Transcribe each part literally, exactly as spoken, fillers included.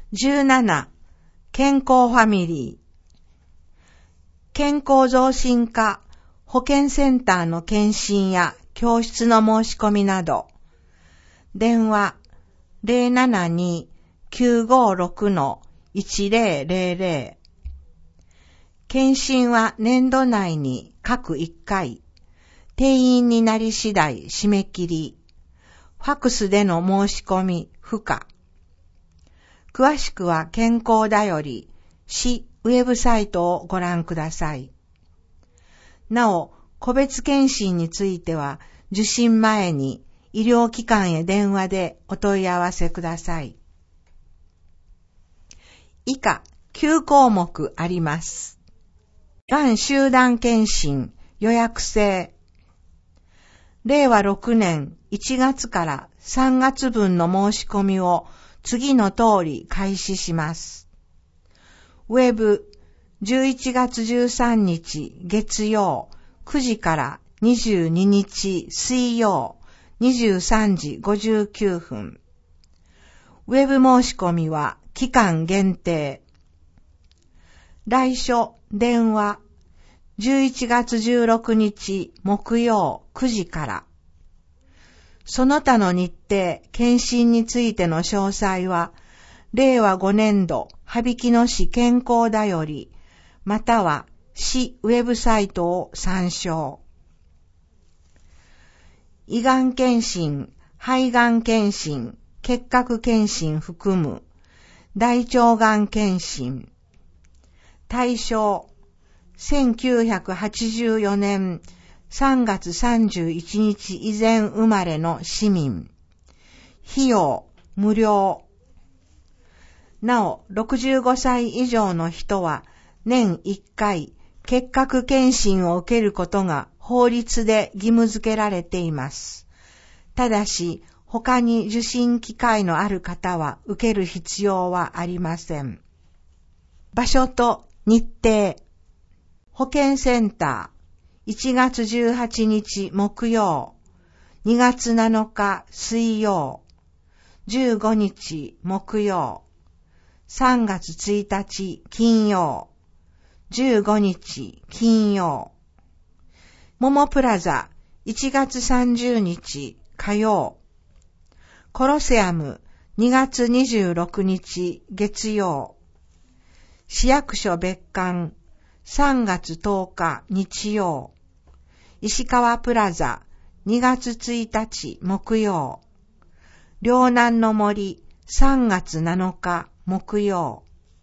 じゅうなな、健康ファミリー。健康増進課保健センターの検診や教室の申し込みなど、電話 ゼロななに きゅうごろく いちゼロゼロゼロ。検診は年度内に各いっかい、定員になり次第締め切り、ファクスでの申し込み不可。詳しくは健康だより市ウェブサイトをご覧ください。なお、個別検診については受診前に医療機関へ電話でお問い合わせください。以下きゅう項目あります。がん集団検診予約制。れいわろくねんいちがつからさんがつぶんの申し込みを次の通り開始します。ウェブじゅういちがつじゅうさんにち月曜くじからにじゅうににち水曜にじゅうさんじごじゅうきゅうふん。ウェブ申し込みは期間限定。来所電話じゅういちがつじゅうろくにち木曜くじから。その他の日程、検診についての詳細は、れいわごねんど羽曳野市健康だより、または市ウェブサイトを参照。胃がん検診、肺がん検診、結核検診含む、大腸がん検診。対象、せんきゅうひゃくはちじゅうよねんさんがつさんじゅういちにち以前生まれの市民。費用、無料。なお、ろくじゅうごさい以上の人は年いっかい結核検診を受けることが法律で義務付けられています。ただし、他に受診機会のある方は受ける必要はありません。場所と日程。保健センター。いちがつじゅうはちにち木曜、にがつなのか水曜、じゅうごにち木曜、さんがつついたち金曜、じゅうごにち金曜。モモプラザいちがつさんじゅうにち火曜。コロセアムにがつにじゅうろくにち月曜。市役所別館さんがつとおか日曜。石川プラザにがつついたち木曜。両南の森さんがつなのか木曜。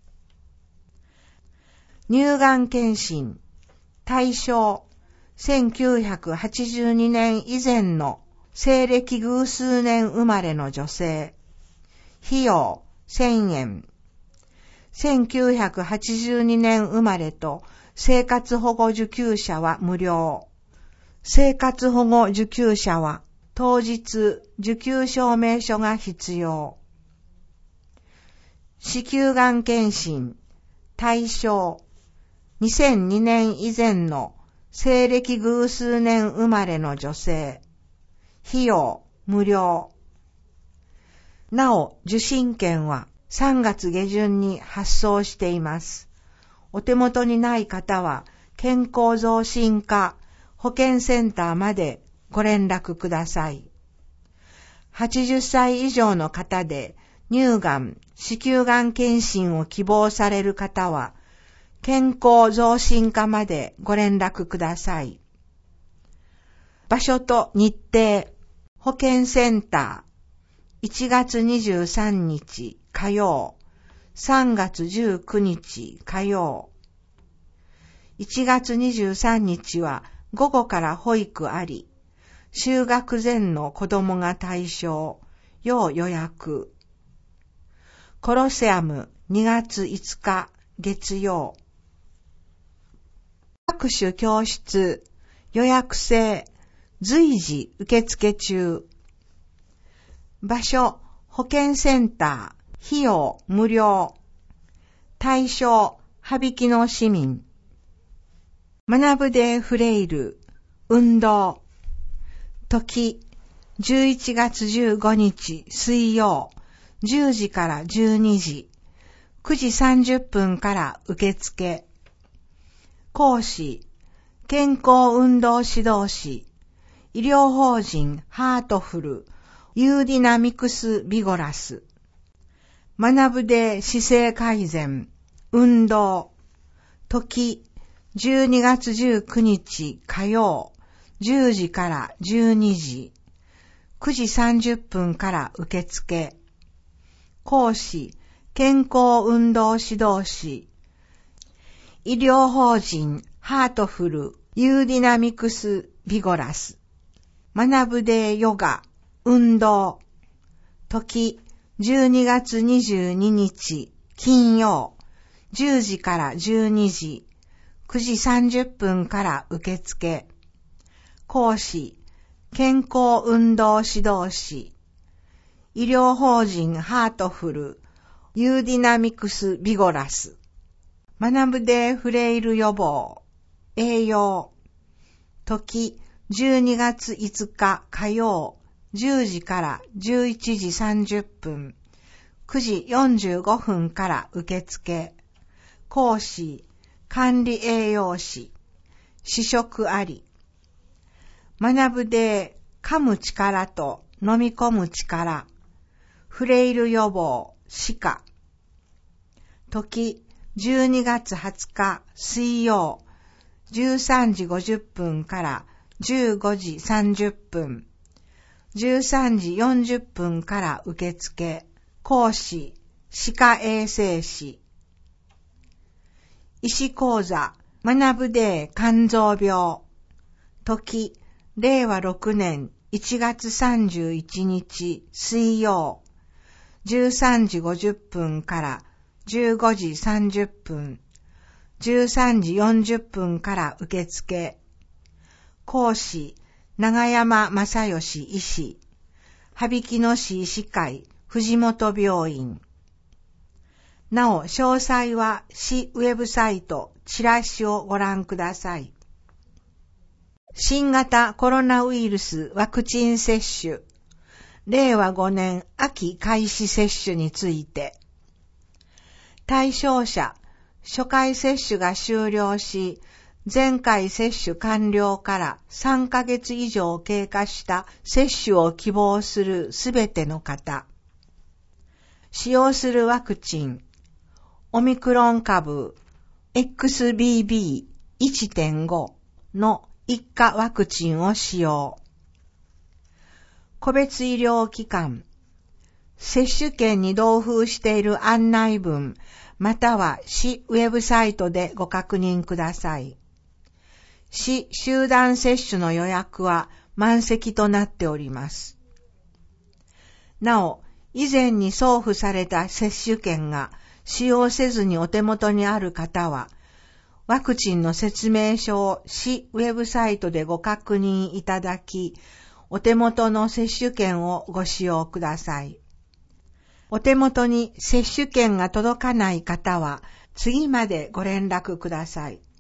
乳がん検診対象せんきゅうひゃくはちじゅうにねん以前の西暦偶数年生まれの女性。費用せんえん。せんきゅうひゃくはちじゅうにねん生まれと生活保護受給者は無料。生活保護受給者は当日受給証明書が必要。子宮がん検診対象にせんにねん以前の西暦偶数年生まれの女性。費用無料。なお受診券はさんがつげじゅんに発送しています。お手元にない方は健康増進課保健センターまでご連絡ください。はちじゅっさい以上の方で乳がん、子宮がん検診を希望される方は健康増進課までご連絡ください。場所と日程。保健センターいちがつにじゅうさんにち火曜、さんがつじゅうくにち火曜。いちがつにじゅうさんにちは午後から保育あり、就学前の子供が対象、要予約。コロセアムにがついつか月曜。各種教室、予約制、随時受付中。場所、保健センター、費用無料。対象、羽曳野市民。学ぶでフレイル、運動。時、じゅういちがつじゅうごにち水曜、じゅうじからじゅうにじ。 くじさんじゅっぷんから受付。講師、健康運動指導士、医療法人ハートフル、ユーディナミクスビゴラス。学ぶで姿勢改善、運動。時、じゅうにがつじゅうくにち火曜、じゅうじからじゅうにじ。くじさんじゅっぷんから受付。講師、健康運動指導士。医療法人ハートフルユーディナミクスビゴラス。学ぶでヨガ、運動。時、じゅうにがつにじゅうににち金曜、じゅうじからじゅうにじ。くじさんじゅっぷんから受付。講師、健康運動指導士。医療法人ハートフルユーディナミクスビゴラス。学ぶでフレイル予防、栄養。時、じゅうにがついつか火曜、じゅうじからじゅういちじさんじゅっぷん、くじよんじゅうごふんから受付。講師、管理栄養士。試食あり。学ぶで噛む力と飲み込む力。フレイル予防、歯科。時、じゅうにがつはつか水曜、じゅうさんじごじゅっぷんからじゅうごじさんじゅっぷん、じゅうさんじよんじゅっぷんから受付。講師、歯科衛生士。医師講座、学ぶで肝臓病。時、れいわろくねんいちがつさんじゅういちにち水曜、じゅうさんじごじゅっぷんからじゅうごじさんじゅっぷん、じゅうさんじよんじゅっぷんから受付。講師、長山正義医師。羽曳野市医師会藤本病院。なお、詳細は市ウェブサイト、チラシをご覧ください。新型コロナウイルスワクチン接種。れいわごねん秋開始接種について。対象者、初回接種が終了し、前回接種完了からさんかげつ以上経過した接種を希望するすべての方。使用するワクチン、オミクロン株 エックスビービーいってんご の一価ワクチンを使用。個別医療機関、接種券に同封している案内文、または市ウェブサイトでご確認ください。市集団接種の予約は満席となっております。なお、以前に送付された接種券が使用せずにお手元にある方は、ワクチンの説明書を市ウェブサイトでご確認いただき、お手元の接種券をご使用ください。お手元に接種券が届かない方は、次までご連絡ください。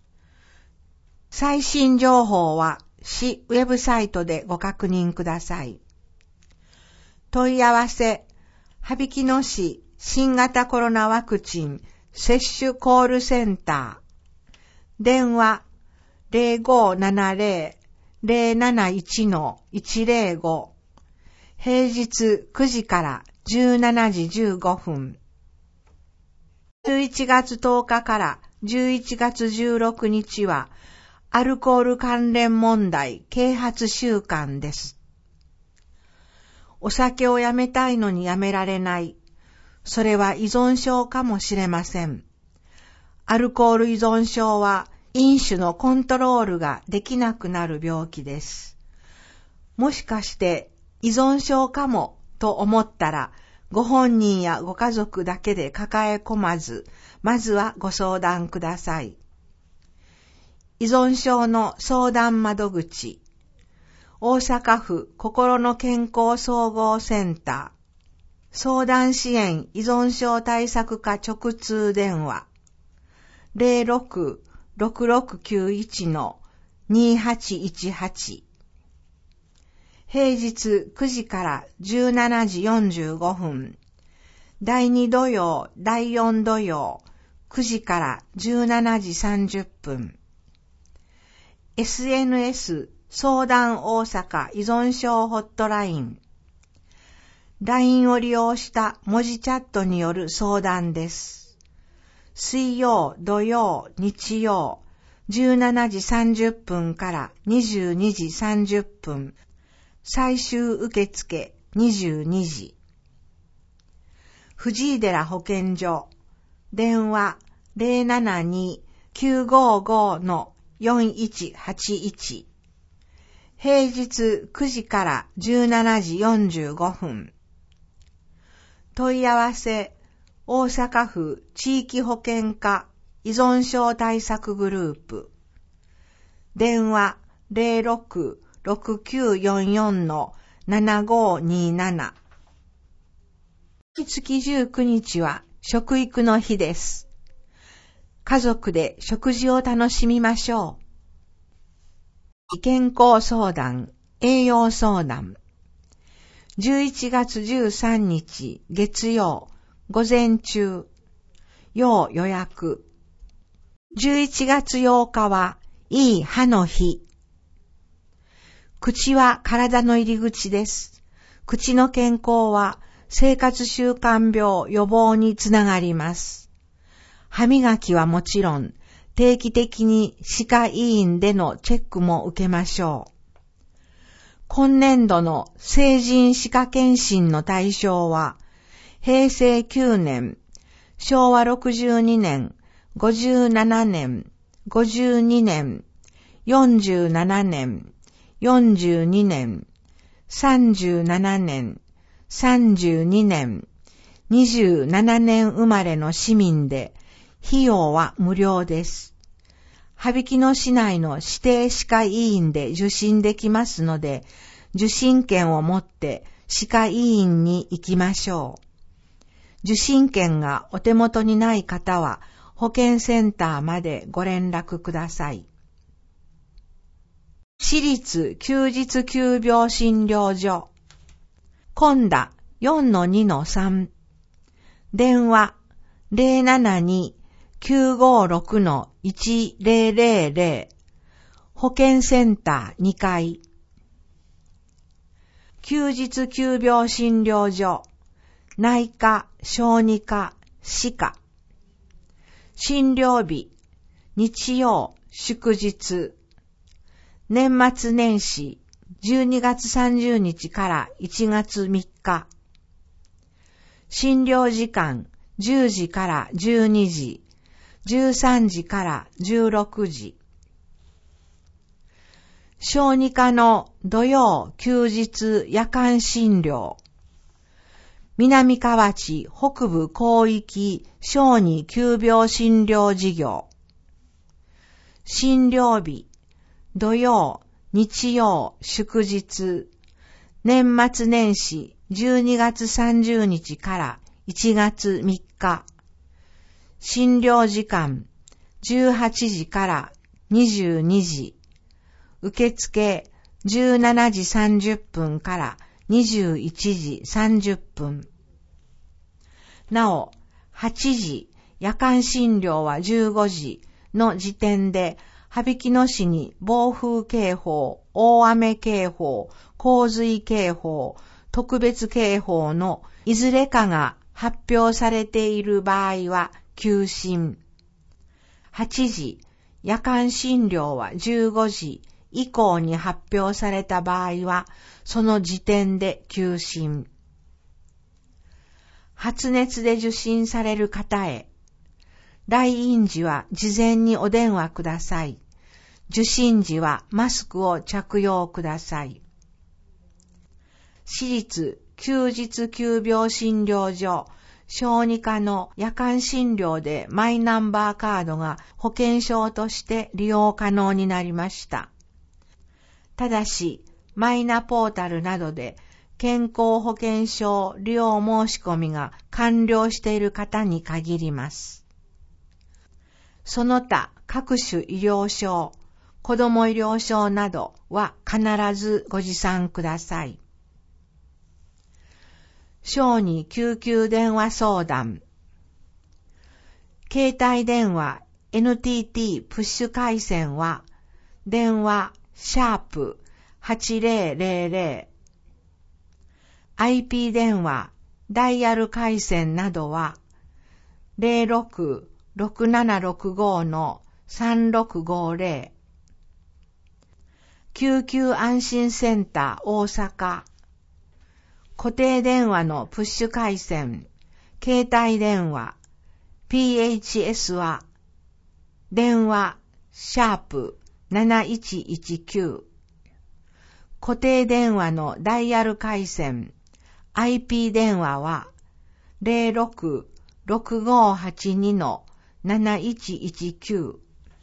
最新情報は市ウェブサイトでご確認ください。問い合わせ、羽曳野市新型コロナワクチン接種コールセンター。電話 ゼロごーななゼロ ゼロなないち のいちゼロご。平日くじからじゅうしちじじゅうごふん。じゅういちがつとおかからじゅういちがつじゅうろくにちはアルコール関連問題啓発週間です。お酒をやめたいのにやめられない。それは依存症かもしれません。アルコール依存症は飲酒のコントロールができなくなる病気です。もしかして依存症かもと思ったら、ご本人やご家族だけで抱え込まず、まずはご相談ください。依存症の相談窓口、大阪府心の健康総合センター、相談支援依存症対策課直通電話、ゼロろく ろくろくきゅういち のにはちいちはち。平日くじからじゅうしちじよんじゅうごふん、 だいに土曜、だいよん土曜、くじからじゅうしちじさんじゅっぷん。エスエヌエス 相談大阪依存症ホットライン。ライン を利用した文字チャットによる相談です。水曜、土曜、日曜、じゅうしちじさんじゅっぷんからにじゅうにじさんじゅっぷん。最終受付にじゅうにじ。藤井寺保健所。電話 ゼロななに きゅうごご よんいちはちいち。平日くじからじゅうしちじよんじゅうごふん。問い合わせ、大阪府地域保健課依存症対策グループ。電話 ゼロろく ろくきゅうよんよん ななごになな。毎月じゅうくにちは食育の日です。家族で食事を楽しみましょう。健康相談、栄養相談。じゅういちがつじゅうさんにち月曜、午前中、要予約。じゅういちがつようかはいい歯の日。口は体の入り口です。口の健康は生活習慣病予防につながります。歯磨きはもちろん、定期的に歯科医院でのチェックも受けましょう。今年度の成人歯科検診の対象は、へいせいきゅうねん、しょうわろくじゅうにねん、ごじゅうななねん、ごじゅうにねん、よんじゅうななねん、よんじゅうにねん、さんじゅうななねん、さんじゅうにねん、にじゅうななねん生まれの市民で、費用は無料です。羽曳野市内の指定歯科医院で受診できますので、受診券を持って歯科医院に行きましょう。受診券がお手元にない方は、保健センターまでご連絡ください。私立休日急病診療所。今田 よんのにのさん。電話 ゼロななに きゅうごろく いちゼロゼロゼロ。保健センターにかい。休日急病診療所。内科、小児科、歯科。診療日、日曜、祝日。年末年始、じゅうにがつさんじゅうにちからいちがつみっか。診療時間、じゅうじからじゅうにじ、じゅうさんじからじゅうろくじ。小児科の土曜、休日、夜間診療。南河内北部広域小児急病診療事業。診療日、土曜、日曜、祝日。年末年始じゅうにがつさんじゅうにちからいちがつみっか。診療時間、じゅうはちじからにじゅうにじ。受付、じゅうしちじさんじゅっぷんからにじゅういちじさんじゅっぷん。なお、はちじ、夜間診療はじゅうごじの時点で、羽曳野市に暴風警報、大雨警報、洪水警報、特別警報のいずれかが発表されている場合は休診。はちじ、夜間診療はじゅうごじ以降に発表された場合は、その時点で休診。発熱で受診される方へ。来院時は事前にお電話ください。受診時はマスクを着用ください。私立休日急病診療所小児科の夜間診療でマイナンバーカードが保険証として利用可能になりました。ただし、マイナポータルなどで健康保険証利用申し込みが完了している方に限ります。その他各種医療証、子ども医療証などは必ずご持参ください。 小児救急電話相談。携帯電話 エヌティーティー プッシュ回線は、電話シャープはちぜろぜろぜろ。アイピー 電話ダイヤル回線などは、ゼロろく ろくななろくご さんろくごぜろ。救急安心センター大阪。固定電話のプッシュ回線、携帯電話、ピーエイチエス は、電話、シャープなないちいちきゅう。固定電話のダイヤル回線、アイピー 電話は、ゼロろく ろくごはちに なないちいちきゅう。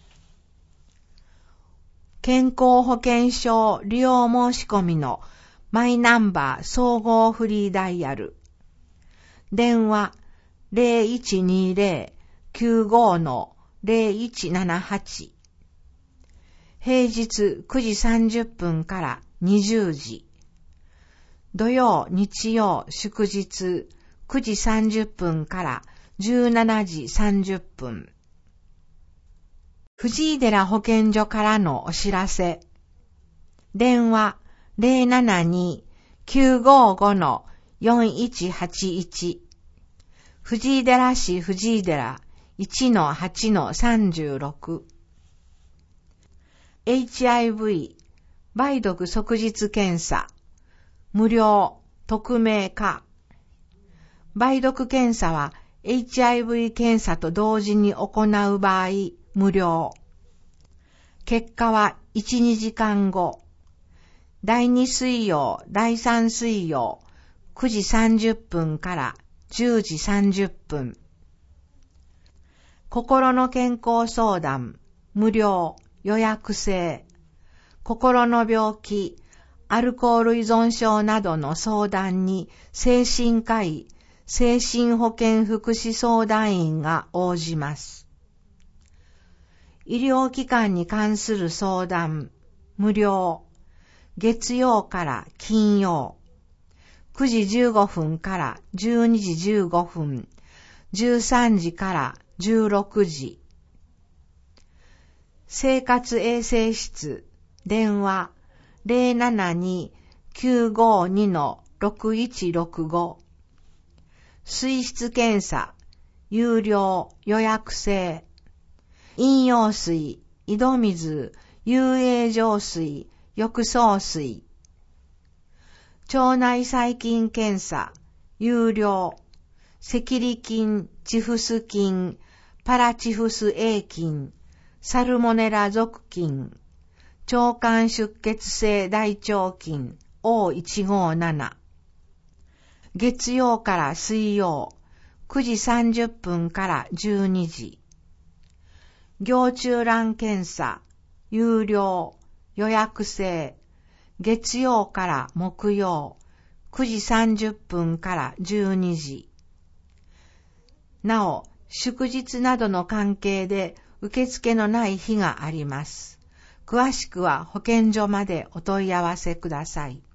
健康保険証利用申し込みのマイナンバー総合フリーダイヤル。電話 ゼロいちにゼロ きゅうご ゼロいちななはち。平日くじさんじゅっぷんからにじゅうじ。土曜、日曜、祝日くじさんじゅっぷんからじゅうしちじさんじゅっぷん。藤井寺保健所からのお知らせ。電話ゼロななに きゅうごご よんいちはちいち。藤井寺市藤井寺 いちのはちのさんじゅうろく。エイチアイブイ 梅毒即日検査無料匿名化。梅毒検査は エイチアイブイ 検査と同時に行う場合無料。結果はいち、にじかんご。だいに水曜、だいさん水曜、くじさんじゅっぷんからじゅうじさんじゅっぷん。心の健康相談、無料、予約制。心の病気、アルコール依存症などの相談に精神科医、精神保健福祉相談員が応じます。医療機関に関する相談、無料。月曜から金曜。くじじゅうごふんからじゅうにじじゅうごふん。じゅうさんじからじゅうろくじ。生活衛生室、電話ゼロななに きゅうごに ろくいちろくご。水質検査、有料、予約制。飲用水、井戸水、遊泳浄水、浴槽水。腸内細菌検査、有料。赤痢菌、チフス菌、パラチフス A 菌、サルモネラ属菌、腸管出血性大腸菌 オーいちごなな。月曜から水曜、くじさんじゅっぷんからじゅうにじ。行虫卵検査、有料、予約制。月曜から木曜、くじさんじゅっぷんからじゅうにじ。なお、祝日などの関係で受付のない日があります。詳しくは保健所までお問い合わせください。